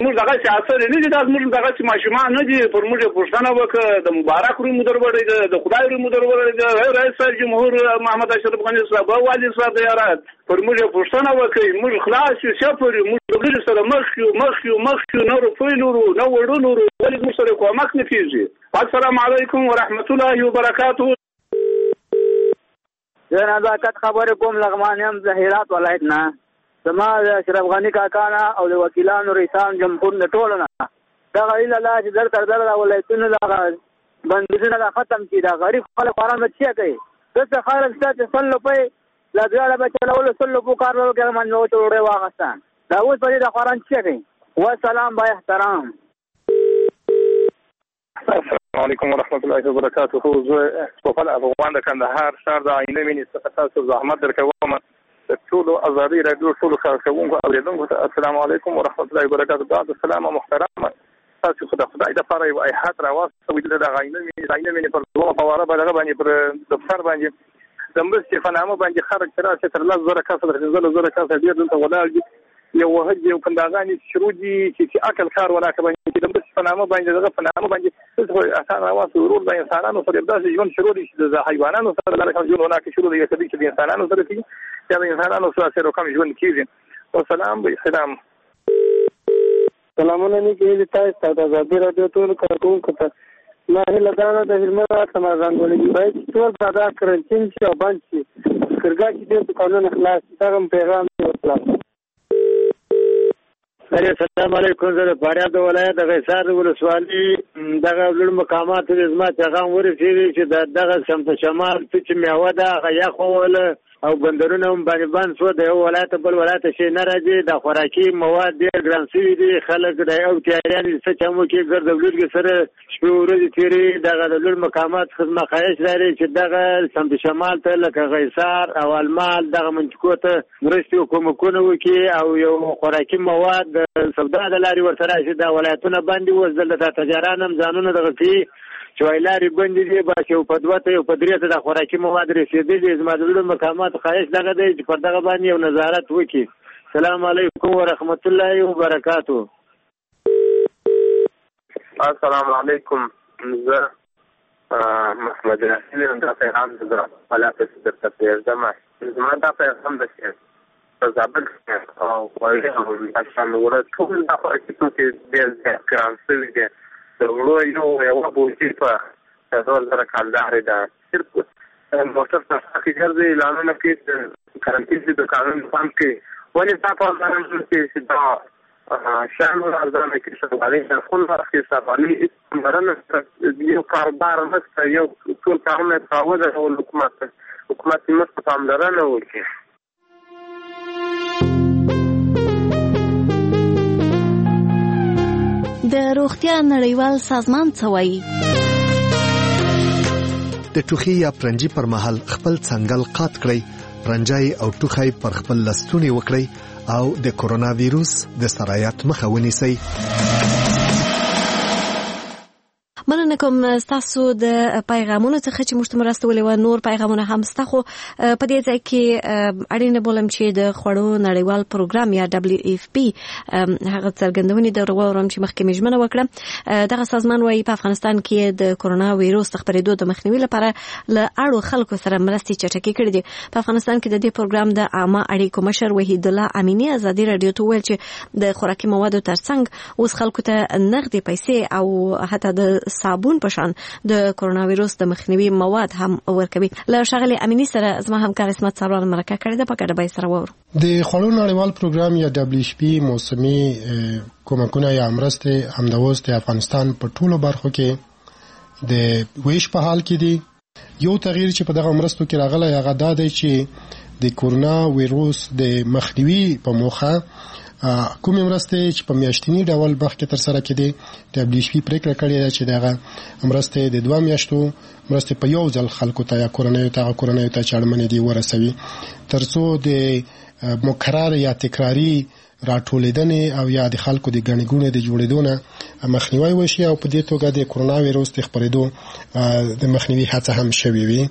موږ دغه اثر نه دي، دا موږ دغه ماشومان نه دي. پر موږ پښتنه وکړه د مبارک روی مدر وړي د خدای روی مدر وړي د رئیس جمهور محمد اشرف غنی صاحب والی صاحب یارات پر موږ پښتنه وکړي. موږ خلاص یو سفر موږ د سره مخ یو نه رفیلورو نه وړونورو ولې موږ سره کومک نه کیږي. السلام علیکم ورحمت الله وبرکاته. زه نزاکت خبرې کوم لغمان یم زهیرات ولایت نه. زما د اشرف غني کاکا نه او د وکیلانو ریسان جمهور نه ټولو نه دغه ایله لا چې در تر در ولایتونه دغه بندیزونه دا ختم کړي. دا غریب خلک قرآن به څه کوي؟ داسې خلک شته چې 100 روپۍ له دواړه به چلولو 100 روپو کار وکړي من نو ډوډۍ واخیسته. دا اوس په دې د قرآن څه کوي؟ والسلام با احترام. السلام علیکم ورحمت الله وبرکاته. زه صفل افغان د کندهار ښار د عینه مینې څخه تاسو زحمت درکوم. ټول ازادي رادیو ټول خلکو اوریدونکو ته السلام علیکم ورحمت الله وبرکاته. بعد السلام محترم تاسو خدای د فارای او ایحات راوستو د عینه مینې پر دوه فواره بلغه باندې پر دفتر باندې زموږ چې فنامه باندې خرج تر چې تر لږ زره کسر زره کسر ډیر دلته ولاړ دي. یو وهج یو کنداغانی شروع دي چې عقل کار ولاکه باندې د فنامه باندې دغه فنامه باندې څه اسانه واسو ورور د انسانانو سره داسې ژوند شروع دي چې د حیواناتو سره دغه ژوند ولاکه شروع دي چې د انسانانو سره دي یا د انسانانو سره کوم ژوند کیږي. والسلام بالسلام. سلامونه نیکې تاسو ته د ازادي رادیو ټول کارکونکو ته ما هیله درنه د هلمند سماجان ولې باید ټول دا کرنټین چې باندې چې کرګا چې د قانون خلاص تاغم پیغام ورکړم. السلام علیکم. زه د فاریاب ولایت د غیسار ولسوالي دغه لوړ مقامات د زما پیغام ورسېږي چې دغه سمت شمال چې میوه ده هغه یخول او بندرونه هم باندې بند شو. د یو ولایت بل ولایت شي نه راځي. د خوراکي مواد ډېر ګران شوي دي. خلک د یو تیاریان څه چمو کې ګرځولګي سره شپې ورځې تیري. دغه د لوړ مقامات خدمت خواهش لري چې دغه سمت شمال ته لکه غیسار او المال دغه منطقو ته مرستې او کومکونه وکړي او یو خوراکي مواد د سودا د لارې ورته راشي. دا ولایتونه باندې اوس دلته تاجران هم ځانونه دغه کوي چې وایلارې بندې دي بس یو په دوه ته یو په درې ته د خوراکي مواد رسېدلي. زما د لوړ مقامات خواهش دغه دی چې پر دغه باندې یو نظارت وکړي. السلام علیکم ورحمت الله وبرکاته. السلام علیکم. زه محمد رسول دا پیغام زه ولا په درته پیغام زما دا پیغام د شه زابل او وایي او تاسو ورته ټول دا په کې د کانسل دي ورو یو بوجي په ډول سره کالدار ده. صرف موټر څخه ګرځي اعلانونه کې کرنټین د قانون پام کې ولې تاسو باندې چې دا شان ورځانه کې سوالي د خپل وخت سوالي مرنه یو کاربار مست یو ټول کارونه تاوده او حکومت مست پاملرنه وکړي. د روغتیا نړیوال سازمان څه وایي؟ د ټوخي یا پرنجي پر مهال خپل څنګل قات کړئ. پرنجای او ټوخی پر خپل لستونی وکړئ او د کورونا ویروس د سرایت مخه ونیسئ. مننه کوم تاسو د پیغامونو څخه چې موږ ته مرسته ولې و. نور پیغامونه هم ستا خو په دې ځای کې اړینه بولم چې د خوړو نړیوال پروګرام یا WFP هغه څرګندونې د ورغورم چې مخکې مجمنه وکړه. دغه سازمان وايي په افغانستان کې د کورونا ویروس خپرېدو د مخنیوي لپاره له اړو خلکو سره مرستې چټکې کړې دي. په افغانستان کې د دې پروګرام د عامه اړیکو مشر وحید الله امینی ازادي رادیو ته ویل چې د خوراکي موادو ترڅنګ اوس خلکو ته نغدي پیسې او حتی د صابون په شان د کورونا ویروس د مخنیوي مواد هم ورکوي. له ښاغلي امینی سره زما همکار اسمت سروان مرکه کړې ده. په ګډه به سره وورو. د خوړو نړیوال پروګرام یا WFP موسمي کومکونه یا مرستې همداوس د افغانستان په ټولو برخو کې د ویش په حال کې دي. یو تغییر چې په دغه مرستو کې راغلی هغه دا دی چې د کورونا ویروس د مخنیوي په موخه کومې مرستې چې په میاشتني ډول مخکې تر سره کېدې WFP پریکړه کړې ده چې دغه مرستې د 2 میاشتو مرستې په یو ځل خلکو ته یا کورنیو ته چې اړمنې دي ورسوي ترڅو د مکرر یا تکراری راټولېدنې او یا د خلکو د ګڼې ګوڼې د جوړېدو نه مخنیوی وشي او په دې توګه د کورونا ویروس د خپرېدو د مخنیوي هڅه هم شوې وي.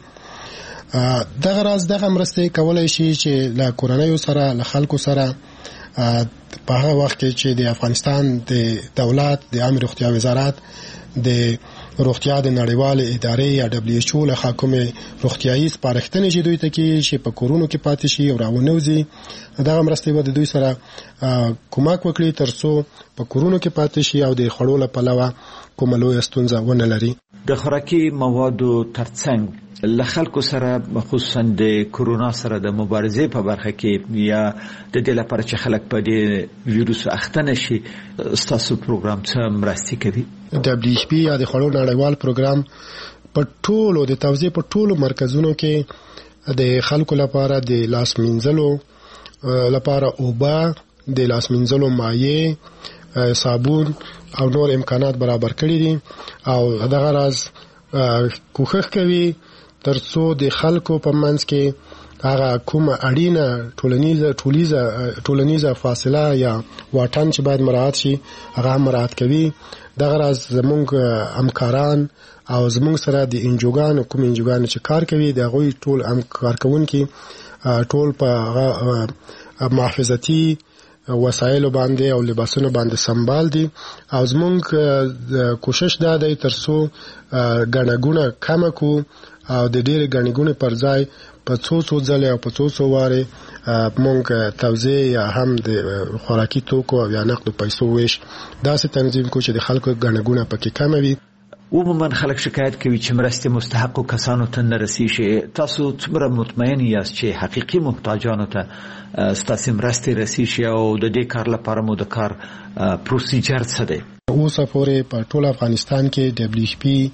دغه راز دغه مرستې کولای شي چې له کورنیو سره له خلکو سره په هغه وخت کې چې د افغانستان د دولت د عامه روغتیا وزارت د روغتیا د نړیوال ادارې یا WHO له حکومت روغتیايي سپارښتنې چې دوی ته کې چې په کورونو کې پاتې شي او راونوځي دا مرسته به د دوی سره کومک وکړي ترڅو په کورونو کې پاتې شي او د خړو له پلوه کومه لویه ستونزه ونه لري. د خوراکي موادو ترڅنګ له خلکو سره خصوصا د کورونا سره د مبارزې په برخه کې یا د دې لپاره چې خلک په دې ویروس اخته نشي ستاسو پروګرام څه مرستې کوي؟ WHP یا د خړو نړیوال پروګرام په ټولو د توزیع په ټولو مرکزونو کې د خلکو لپاره د لاس مینځلو لپاره اوبه د لاس مینځلو مایع صابون او نور امکانات برابر کړي دي او دغه راز کوښښ کوي ترڅو د خلکو په منځ کې هغه کومه اړینه ټولنیزه فاصله یا واټن چې باید مراعات شي هغه مراعات کوي. دغه راز زمونږ همکاران او زمونږ سره د انجوګانو کوم انجوګانو چې کار کوي د هغوی ټول کارکوونکي ټول په محافظتي وسایلو باندې او لباسونو باندې سنبال دي او زمونږ کوشش دا دی ترڅو ګڼهګونه کمه کو او د ډېرې ګڼهګونې پر ځای په څو ځلې او په څو وارې مونږ توزیع یا هم د خوراکي توکو او یا نقدو پیسو ویش داسې تنظیم کو چې د خلکو ګڼهګونه پکې کمه وي. عموما خلک شکایت کوي چې مرستې مستحقو کسانو ته نه رسیږي. تاسو څومره مطمئن یاست چې حقیقي محتاجانو ته ستاسو مرستې رسیږي او د دې کار لپاره مو د کار پروسیجر څه دی؟ اوسه پورې په ټول افغانستان کې WHP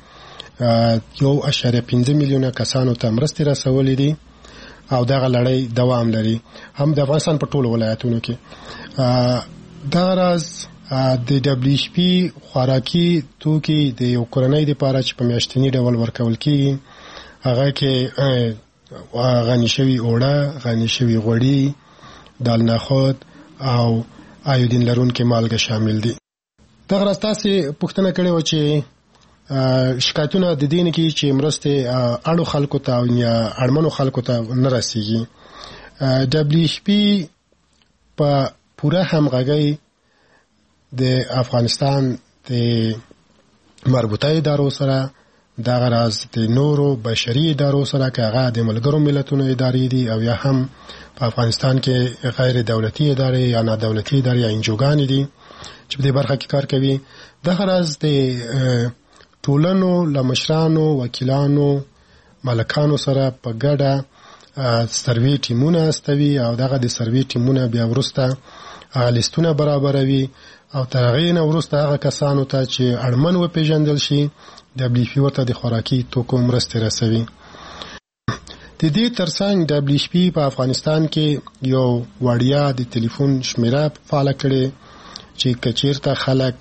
1.5 میلیونه کسانو ته مرستې رسولې دي او دغه لړۍ دوام لري هم د افغانستان په ټولو ولایتونو کې. دا راز د WHP خوراکي توکي د یو کورنۍ لپاره چې په میاشتني ډول ورکول کیږي هغه کې غني شوی اوړه، غني شوی غوړي، دال نخود او ایودین لرونکي مالګه شامل دي. دغه راز تاسو پوښتنه کړې و چې شکایتونه د دې نه کې چې مرسته اړو خلکو ته یا اړمنو خلکو ته نه رسیږي. WHP په پوره همغږي د افغانستان د مربوطه ادارو سره دغه راز د نورو بشري ادارو سره که هغه د ملګرو ملتونو ادارې دي او یا هم په افغانستان کې غیر دولتي ادارې یا نه دولتي ادارې یا انجوګانې دي چې په دې برخه کې کار کوي. دغه راز د ټولنو لمشرانو وکیلانو ملکانو سره په ګډه سروي ټیمونه استوي او دغه د سروي ټیمونه بیا ورسته لیستونه برابروي او تر هغې نه وروسته هغه کسانو ته چې اړمن وپېژندل شي WHP ورته د خوراکي توکو مرستې رسوي. د دې ترڅنګ WHP په افغانستان کې یو وړیا د ټلیفون شمیره فعاله کړې چې که چېرته خلک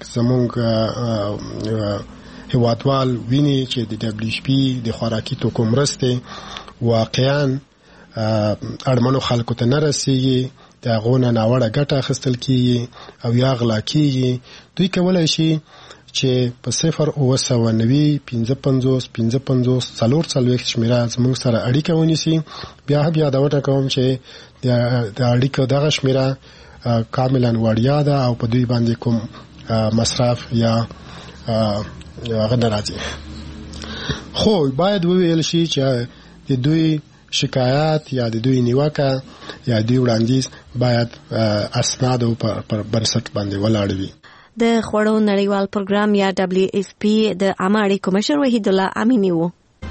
زموږ هیوادوال ویني چې د WHP د خوراکي توکو مرستې واقعاً اړمنو خلکو ته نه رسیږي، د هغو نه ناوړه ګټه اخیستل کیږي او یا غلا کیږي، دوی کولی شي چې په 0 55 55 44 شمیره زموږ سره اړیکه ونیسي. بیا دا وټاکوم چې د اړیکو دغه شمیره کاملا وړیا ده او په دوی باندې کوم مصرف یا هغه نه راځي. خو باید وویل شي چې د دوی شکایت یا د دوی نیوکه یا دوی وړاندیز باید اسناد او پر بنسټ باندې ولاړ وي. د خوړو نړیوال پروګرام یا WFP د عامه اړیکو مشر وحید الله امینی وو.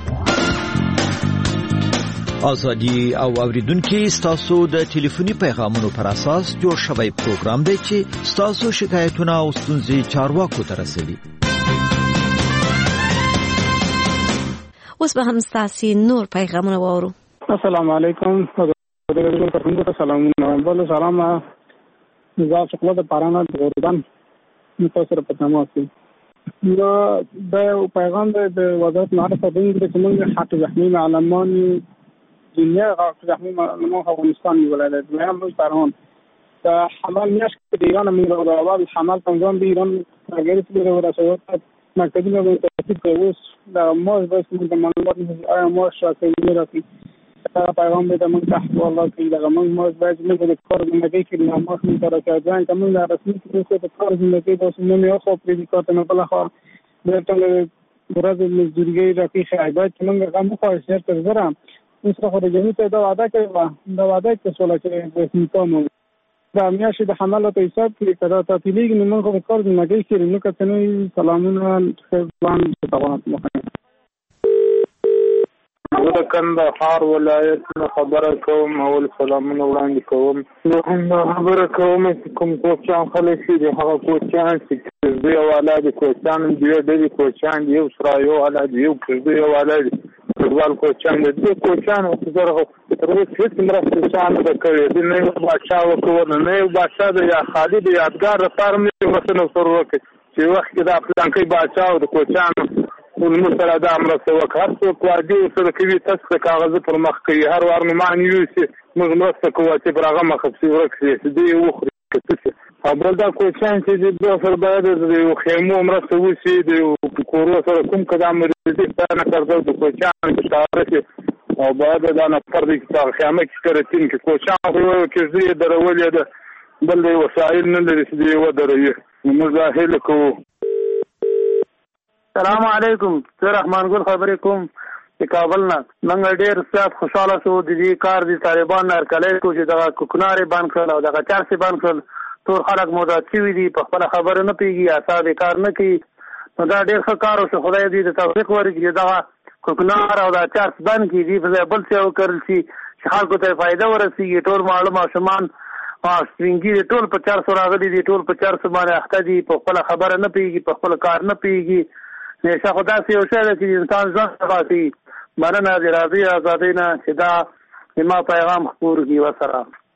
ازادي او اوریدونکو ستاسو د ټلیفوني پیغامونو پر اساس جوړ شوی پروګرام دی چې ستاسو شکایتونه او ستونزې چارواکو ته رسوي. اوس به هم ستاسو نور پیغامونه واورو. السلام علیکم. سلامونه. بل سلام. نظام شکل د پارانه دوران متصر په تمام کې. نو د پیغام د وزارت معرفت د کومه حق زخمی معلمان دنیا حق زخمی معلمان افغانستان ولایت میام مستران در حمل میاش که ایران میره و اول حمل تنظیم به ایران اگر تو به رسوات مکتبی به ترتیب کوس در ماش بس من معلومات آیا ماش را که میرفتی دا پیغام به موږ ته والله کې دا موږ باید موږ د کار زندگی کې نه مخ نه تر راځي چې موږ رسمي کې د کار زندگی د سنمه یو خو پرې کارته نه بل خو د ټول ورځ مزدوري راکې خایبات چې موږ هم خو شهر تر زره اوس خو د جمعیت دا وعده کوي دا وعده چې څول چې د سیمتوم دا میاشتې د حمله په حساب کې کړه ته پیلېږي نو موږ په کار زندگی کې نو کتنې سلامونه خپلوان تاسو مخه زه د کندهار ولایت نه خبره کوم اول سلامونه وړاندې کوم نو هم خبره کوم چې کوم کوچان خلک دي هغه کوچان چې دوی اولاد کوچان دی د کوچان یو سره یو اولاد یو دوی اولاد فوټبال کوچان دي کوچان او زره تر اوسه هیڅ مرسته چانه د کړې د نه بادشاہ وکړ نه یو بادشاہ د یا خالد یادګار لپاره مې وسنه سره وکړ چې وخت دا پلان کې بادشاہ او د کوچان والمسألة دا مرسته وکړ هر څوک واجب سره کوي تاسو کاغذ پر مخ کوي هر وار معنی یوسي موږ مرسته کوو چې برغه مخ په ورکړي دې وخوري کته او بل دا کوچان چې د سره باید د خیمو مرسته وشي د کورو سره کوم قدم دې ستانه ترځو د کوچان په تاریخ او باید دا نه پر دې خیمه کې کړتین کې کوچان خو کې دې درولې ده بل وسایل نه لري چې دې ودرې موږ ظاهر کوو السلام علیکم زه رحمان ګل خبرې کوم د کابل نه موږ ډېر زیات خوشاله شو د دې کار د طالبان هرکلی کو چې دغه کوکنارې بند کړل او دغه چارسې بند کړل ټول خلک مودات شوي دي په خپله خبره نه پوهېږي اعصاب یې کار نه کوي نو دا ډېر ښه کار وشو خدای دې د توفیق ورکړي چې دغه کوکنار او دا چارس بند کړي دې په ځای بل څه وکړل شي چې خلکو ته فایده ورسېږي ټول ماړه ماشومان سپینګي ټول په چارسو راغلي دي ټول په چارسو باندې اخته دي په خپله خبره نه پوهېږي په خپل کار نه پوهېږي نشه خدا سي او شه چې انسان ځان ساتي مرنه د راضي آزادۍ نه چې دا ما پیغام خپور دی وسره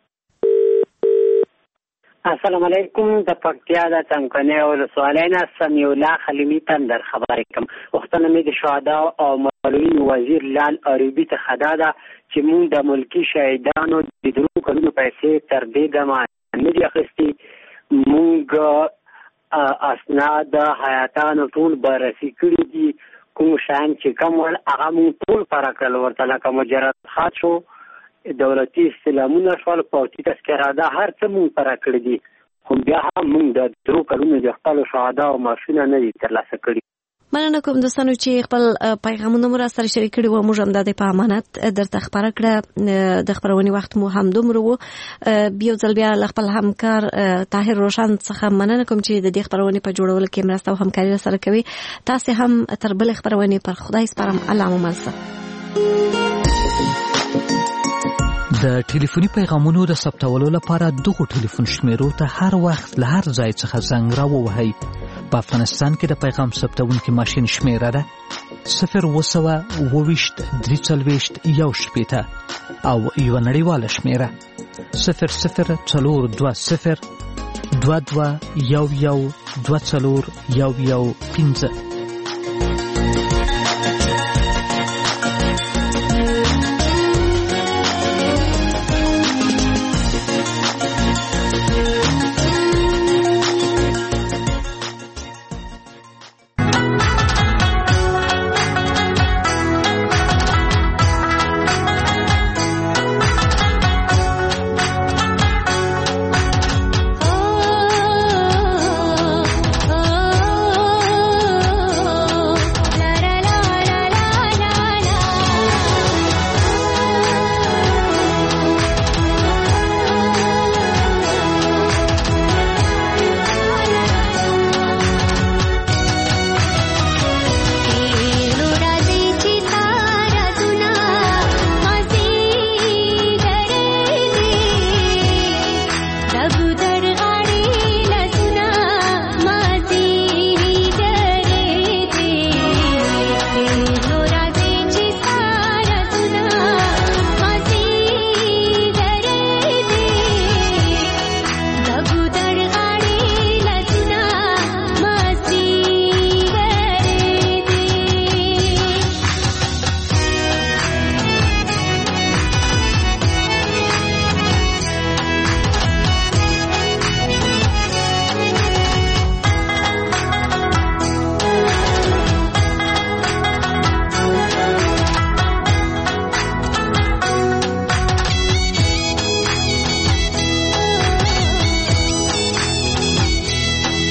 السلام علیکم د پکتیا د څنګه او سوالینا سمیع الله خلیمی تندر خبرې کوم وختونه مې د شهدا او مولوی وزیر لال عربي ته خداده چې مونږ د ملکی شهیدانو د درو کلونو پیسې تر دې دمه نه دي اخیستي مونږ اسناد حیاتانو ټول بررسي کړي دي کوم شان چې کوم هغه مونږ ټول فرقل ورته لکه مجرد خاص شو دولتي استلامونه شول پوتي تذکره دا هر څه مونږ فرقل دي خو بیا هم مونږ د درو کلونو د خپل شهدا او ماشینه نه دي ترلاسه کړي مننه کوم دوستانو چې خپل پیغامونه مو را سره شریک کړي و موږ هم د په امانت درته خبره کړه د خبرونې وخت مو هم دومره و بیا ځل بیا خپل همکار طاهر روشن څخه مننه کوم چې د دې خبرونې په جوړولو کې مرسته او همکاري سره کوي تاسو هم تر بل خبرونې پر خدای سپارم الله مو ملسه د ټلیفوني پیغامونو د ثبتولو لپاره دغه ټلیفون شمیرو ته هر وخت له هر ځای څخه زنګ راووهئ. په افغانستان کې د پیغام ثبتونکي ماشین شمیره ده 0202341 او یو نړیواله شمیره 004022112415.